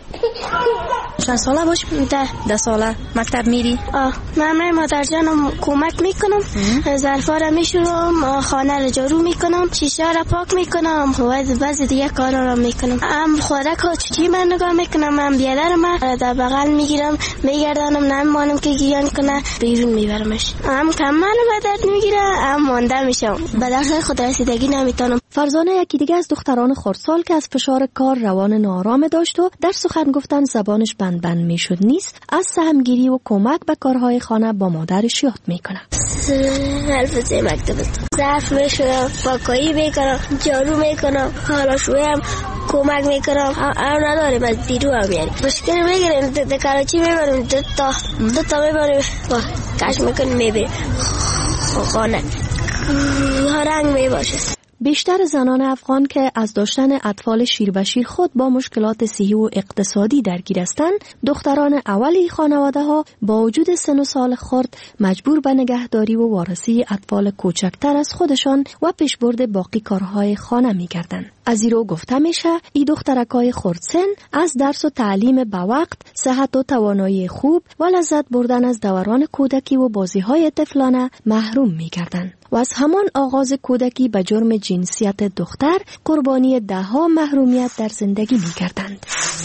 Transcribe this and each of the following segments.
چند ساله باش؟ 10 ساله. مکتب میری؟ من مادر جانم کمک میکنم، ظرفا را میشورم، خانه را جارو میکنم، شیشه را پاک میکنم و بعضی دیگه کارا را میکنم. خوراک و چی من نگاه میکنم، من بیادرم در بغل میگیرم میگردانم، نمیمانم که گیان کنه بیرون میبرمش. کمال به درد میگیره، مانده میشم، به درد خود رسیدگی نمیتونم. فرزانه یکی دیگه از دختران خردسال که از فشار کار روان ناآرام داشت و در سخن گفتن زبانش بند میشد نیست، از سهمگیری و کمک به کارهای خانه با مادرش یاد میکنه. حلفه مکتب ظرف میشورم، پاکایی میکنم، جارو میکنم، حالاشویم کمک میکنم. نداریم از بیرو هم یعنی مشکل میگیریم، در کراچی میبریم، دو تا میبریم کش میکنیم میبریم خانه رنگ میباشه. بیشتر زنان افغان که از داشتن اطفال شیر به شیر خود با مشکلات صحی و اقتصادی درگیر هستند، دختران اولی خانواده ها با وجود سن و سال خرد مجبور به نگهداری و وارسی اطفال کوچکتر از خودشان و پیشبرد باقی کارهای خانه می گردند. از این رو گفته میشه ای دخترکای خردسن از درس و تعلیم به وقت، صحت و توانایی خوب و لذت بردن از دوران کودکی و بازی‌های طفلانه محروم می‌گردند. و از همان آغاز کودکی به جرم جنسیت دختر قربانی ده‌ها محرومیت در زندگی می‌گردند.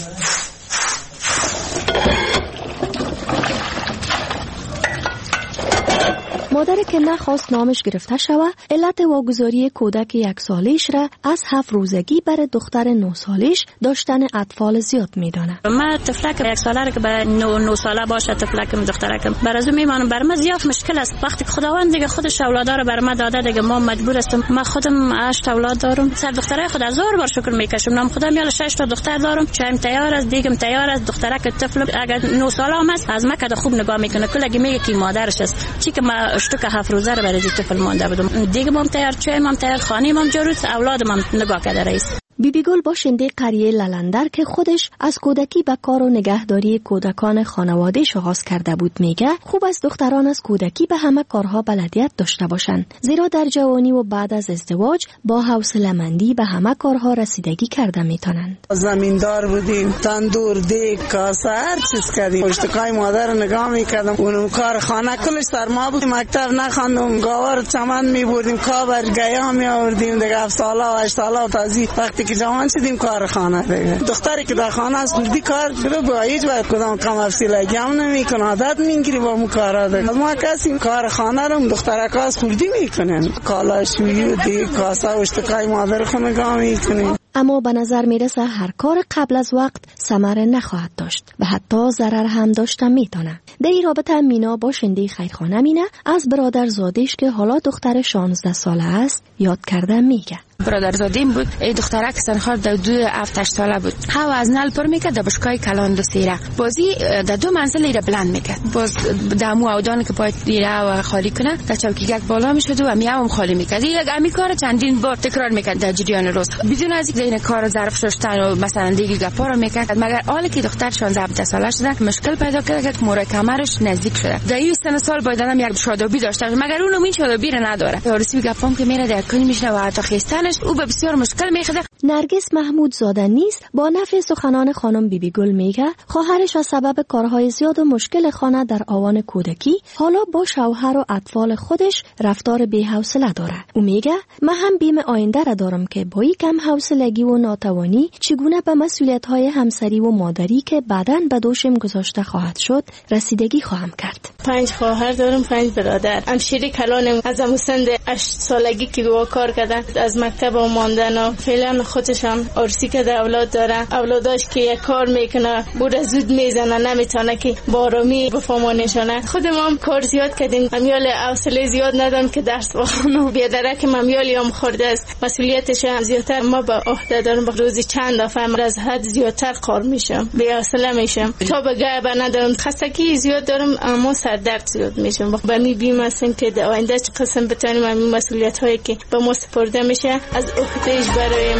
مادر که نخواست نامش گرفته شود، علت واگذاری کودک 1 سالش را از 7 روزگی بر دختر 9 سالش داشتن اطفال زیاد میدانه. من طفلک 1 ساله را که به 9 ساله باشه، طفلکم دخترکم برازو میمانم، بر من زیاد مشکل است. وقتی که خداوند دیگه خودش اولادا رو بر من داده، دیگه ما مجبور هستم. من خودم 8 اولاد دارم، سر دخترای خود 1000 بار شکر میکشم. نام خدا میاله 6 تا دختر دارم، چایم تیار است، دیگم تیار است. دخترک طفل اگر 9 ساله هم است از من که خوب نگاه میکنه، کلگی میگه کی مادرش است. چی که ما اشتک 7 روزه رو برای طفل مانده بودم، دیگه مام تیار، چایم تیار، خانه مام جارو، اولادم نگاه کرده رئیس. بیبی گل باشنده قریه للندر که خودش از کودکی به کار و نگهداری کودکان خانواده‌اش آغاز کرده بود میگه خوب است دختران از کودکی به همه کارها بلدیت داشته باشند، زیرا در جوانی و بعد از ازدواج با حوصله‌مندی به همه کارها رسیدگی کرده میتونند. زمیندار بودیم، تندور، دیگ، کاسه، هر چیز کردیم. پشتکای مادر نگاه میکردم، اونم کار خانه کلش سر ما بود. مکتب نخواندم، گاور چمن میبردیم، کابر گیا میآوردیم. دیگه 7 ساله و 8 ساله تازی وقتی که جوان شدیم کار خانه دیگه. دختری که در خانه است دی کار رو با هیچ وقت کدام کم افسیلگی هم نمیکنه، عادت میگیری با مو کارا دیگه. ما کسی کار خانه رو دخترکا از خوردی میکنن، کالاشویی و دی کاسه و اشتکای مادر خو نگاه میکنن. اما به نظر میرسه هر کار قبل از وقت ثمره نخواهد داشت و حتی ضرر هم داشته میتونه. در این رابطه مینا باشنده خیرخانه مینه از برادرزادش که حالا دختر 16 ساله است یاد کرده میگه. برادرزادیم بود، ای دخترک سنخار در 2-7 ساله بود. هوا از نل پر میکرد در بشکای کلان دو سیره بازی در 2 منزل ایره بلند میکرد. باز دمو اودان که باید ایره و خالی کنه در چوکیگک بالا میشد و میام خالی میکرد. یک امی کار چندین بار تکرار میکرد در جریان روز بدون از اینکه این کار ظرف شستن و مثلا دیگه گپا رو میکرد. مگر حالی که دختر 16-17 ساله شده مشکل پیدا کرد که مورای کمرش نزدیک شده. در این سن سال باید آدم یک شادابی داشته مگر اونم این شادابی رو نداره. رسمی گپام که میره در کنی میشه و حتی خستنش او به بسیار مشکل میخوره. نرگس محمود زاده نیست با نفی سخنان خانم بیبی گل میگه خواهرش از سبب کارهای زیاد و مشکل خانه در آوان کودکی حالا با شوهر و اطفال خودش رفتار بی‌حوصله داره. او میگه من هم بیم آینده را دارم که با این کم حوصلگی و ناتوانی چگونه به مسئولیت‌های همسری و مادری که بعداً به دوشم گذاشته خواهد شد رسیدگی خواهم کرد. 5 خواهر دارم، 5 برادر. همشیری کلانم از مسند 8 سالگی که با کار کردن از مکتب ماندن و فعلا خودش هم عرسی که در اولاد داره. اولاداش که یک کار میکنه بود زود میزنه، نمیتونه که بارامی بفهمونشونه. خودم هم کار زیاد کردیم، امیال حوصله زیاد ندارم که درس بخونم. بیادرک امیالی هم خورده است، مسئولیتش هم زیادتر ما به عهده دارم. روزی چند دفعه از حد زیادتر کار میشم، بی حوصله میشم، تا به گه ندارم، خستگی زیاد دارم، اما سر درد زیاد میشم. به می بیم هستم که در آینده چه قسم بتونیم این مسئولیت هایی که به ما سپرده میشه از عهدهش برایم.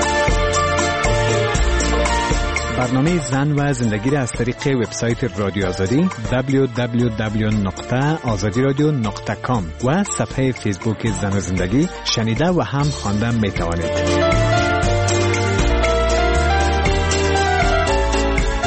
برنامه زن و زندگی را از طریق وبسایت رادیو آزادی www.azadiradio.com و صفحه فیسبوک زن و زندگی شنیده و هم خواندن میتوانید.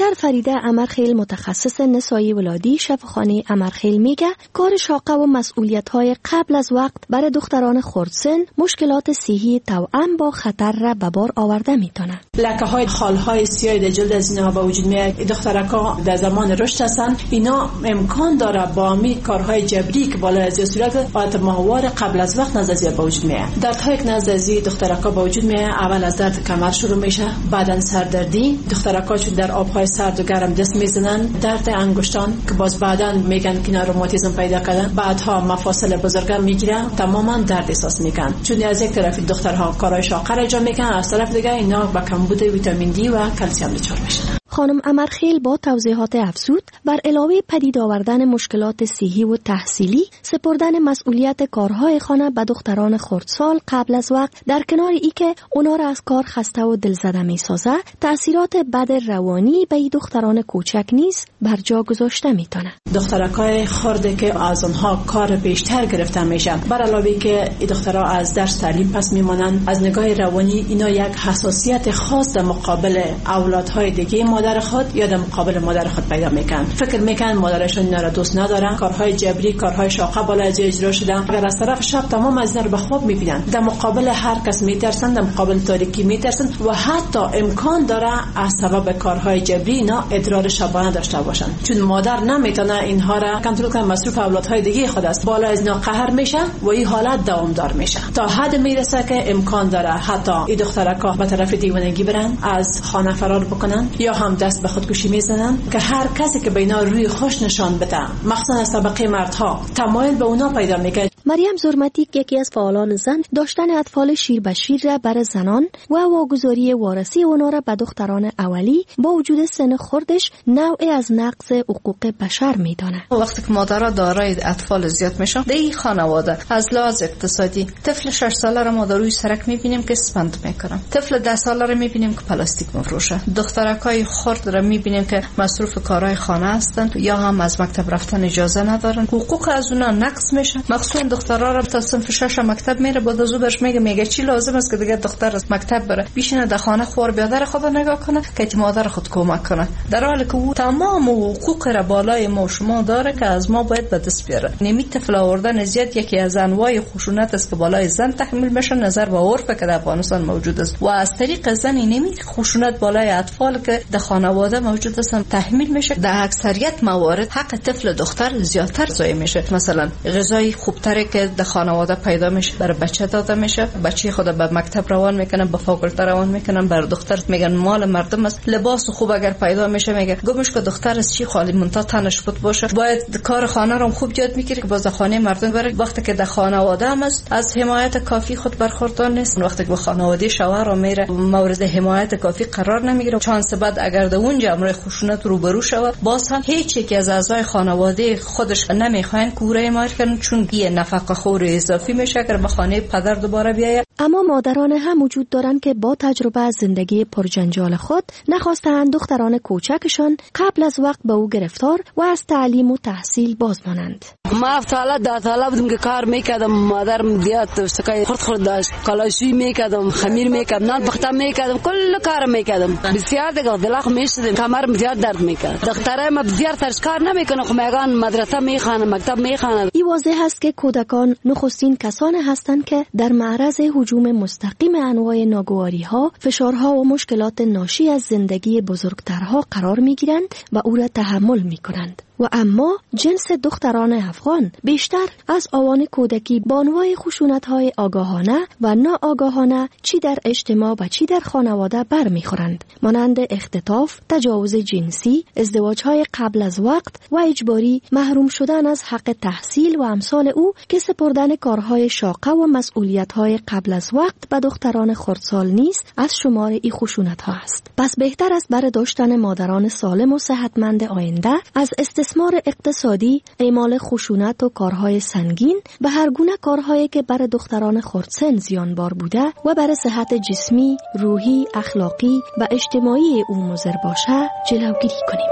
دکتر فریده امرخیل متخصص نسایی ولادی شفاخانه امرخیل میگه کار شاقه و مسئولیت‌های قبل از وقت برای دختران خردسن مشکلات صحی توأم با خطر را به بار آورده میتونه. لکه‌های خال‌های سیاه در جلد از اینها به وجود میاد. دخترکا در زمان رشد هستن، اینا امکان داره با می کارهای جبری که بالا از صورت حالت ماهوار قبل از وقت نزدیک به وجود میاد. دردهای که نزدیک دخترکا به وجود میاد، اول از درد کمر شروع میشه، بعدن سردردی. دخترکا چون در آبهای سرد و گرم دست میزنن، درد انگشتان که باز بعدن میگن که اینا روماتیسم پیدا کردن، بعدها مفاصل بزرگم میگیرن، تماما درد احساس میکنن. چون از یک طرف دخترها کارهای شاقه را انجام میکنن، از طرف دیگه اینا با کمبود ویتامین دی و کلسیم دچار میشن. خانم امرخیل با توضیحات افزود بر علاوه پدید آوردن مشکلات صحی و تحصیلی، سپردن مسئولیت کارهای خانه به دختران خردسال قبل از وقت در کنار ای که اونا را از کار خسته و دلزده میسازه، تأثیرات بد روانی به این دختران کوچک نیز بر جا گذاشته میتونه. دخترکای خرده که از آنها کار بیشتر گرفته میشن، بر علاوه که این دخترها از درس تعلیم پس میمانن، از نگاه روانی اینا یک حساسیت خاص در مقابل اولادهای دیگه مادر خود یا در مقابل مادر خود پیدا میکنن. فکر میکنن مادرشون اینا را دوست ندارن، کارهای جبری، کارهای شاقه بالا از اجرا شدن. اگر از طرف شب تمام از اینا رو به خواب میبینن، در مقابل هر کس میترسن، در مقابل تاریکی میترسن و حتی امکان داره از سبب کارهای جبری اینا ادرار شبانه داشته باشن. چون مادر نمیتونه اینها را کنترل کنه، مصروف اولادهای دیگه خود است، بالا از اینا قهر میشه و این حالت دوامدار میشه تا حد میرسه که امکان داره حتی این دخترکا به طرف دیوانگی برن، از خانه فرار بکنن یا هم دست به خودکشی میزنن. که هر کسی که به اینا روی خوش نشان بده، مخصوصا از طبقه مردها، تمایل به اونا پیدا میکنه. مریم زرمتی یکی از فعالان زن، داشتن اطفال شیر به شیر را برای زنان و واگذاری وارثی اونا را به دختران اولی با وجود سن خردش نوعی از نقض حقوق بشر میدانه. وقتی که مادرها دارای اطفال زیاد میشن، در این خانواده از لحاظ اقتصادی طفل 6 ساله را ما در روی سرک میبینیم که اسپند میکنن، طفل 10 ساله را میبینیم که پلاستیک میفروشه، دخترکای خرد را میبینیم که مصروف کارهای خانه هستند یا هم از مکتب رفتن اجازه ندارن، حقوق از اونا نقض میشه. مخصوصا دخترها را تا صنف 6 مکتب میره، بعد از برش میگه چی لازم است که دیگه دختر از مکتب بره، بشینه در خانه خور بیادر خود نگاه کنه که مادر خود کمک کنه، در حالی که او تمام حقوق را بالای ما شما داره که از ما باید به دست بیاره. نمی طفل آوردن زیاد یکی از انواع خشونت است که بالای زن تحمیل میشه، نظر به عرف که در افغانستان موجود است و از طریق زن نمی خشونت بالای اطفال که در خانواده موجود است تحمیل میشه. در اکثریت موارد حق طفل دختر زیادتر ضایع میشه. مثلا غذای خوبتری که در خانواده پیدا میشه برای بچه داده میشه، بچه خود به مکتب روان میکنن، به فاکولته روان میکنن، بر دختر میگن مال مردم است. لباس خوب اگر پیدا میشه میگه گمش که دختر از چی خالی منتا تنش بود باشه، باید کار خانه رو خوب یاد میگیره که باز خانه مردم بره. وقتی که در خانواده هم است از حمایت کافی خود برخوردار نیست، وقتی که خانواده شوهر رو میره مورد حمایت کافی قرار نمیگیره، چانس بعد اگر در اونجا امر خشونت روبرو شود، باز هم هیچ یک از اعضای خانواده خودش نمیخواین کوره حمایت کنن، چون یه نفقه خور اضافی میشه اگر به خانه پدر دوباره بیاید. اما مادران هم وجود دارند که با تجربه از زندگی پرجنجال خود نخواستند دختران کوچکشان قبل از وقت به او گرفتار و از تعلیم و تحصیل باز مانند. ما افتالا در طالب بودم که کار میکردم، مادرم زیاد سکای خرد داشت، کلاشویی میکردم، خمیر میکردم، نان پخته میکردم، کل کار میکردم. بسیار دیگه دلخ میشدم، کمرم زیاد درد میکرد. دخترای ما بسیار ترش کار نمیکنه، خو میگن مدرسه میخوانن، مکتب میخوانن. این واضح است که کودکان نخستین کسانی هستند که در معرض هجوم مستقیم انواع ناگواری‌ها، فشارها و مشکلات ناشی از زندگی بزرگترها قرار میگیرند و او را تحمل میکنند. و اما جنس دختران افغان بیشتر از آوان کودکی با انواع خشونت‌های آگاهانه و ناآگاهانه چی در اجتماع و چی در خانواده برمیخورند، مانند اختطاف، تجاوز جنسی، ازدواج‌های قبل از وقت و اجباری، محروم شدن از حق تحصیل و امثال او که سپردن کارهای شاقه و مسئولیت‌های قبل از وقت به دختران خردسال نیست از شمار این خشونت‌ها است. پس بهتر است برای داشتن مادران سالم و صحتمند آینده از استثمار اقتصادی، اعمال خشونت و کارهای سنگین به هر گونه کارهایی که برای دختران خردسن زیانبار بوده و برای صحت جسمی، روحی، اخلاقی و اجتماعی او مضر باشه جلوگیری کنیم.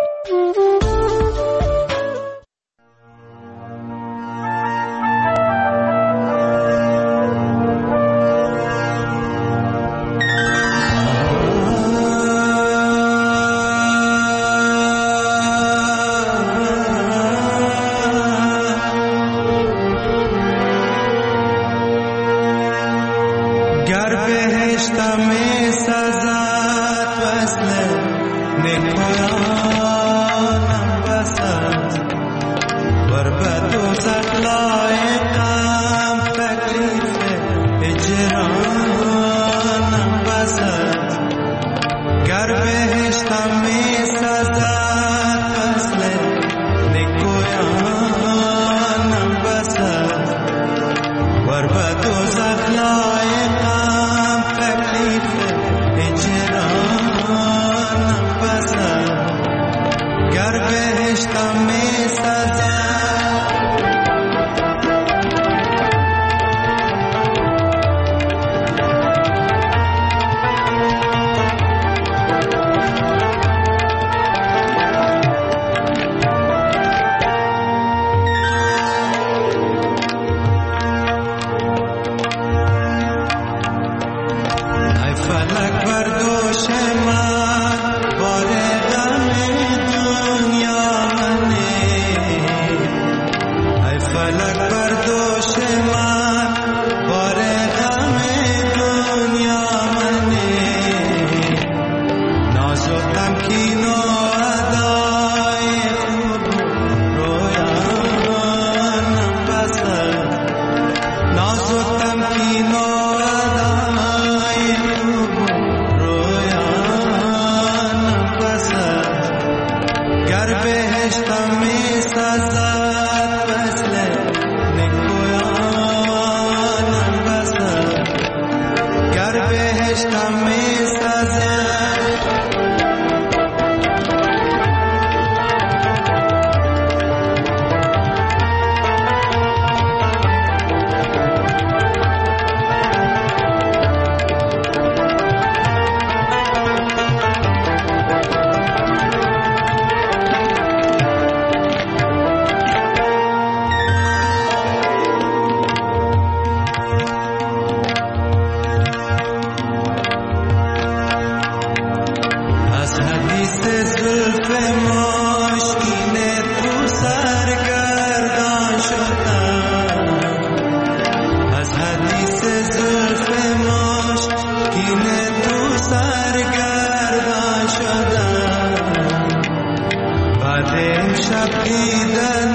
شب دیده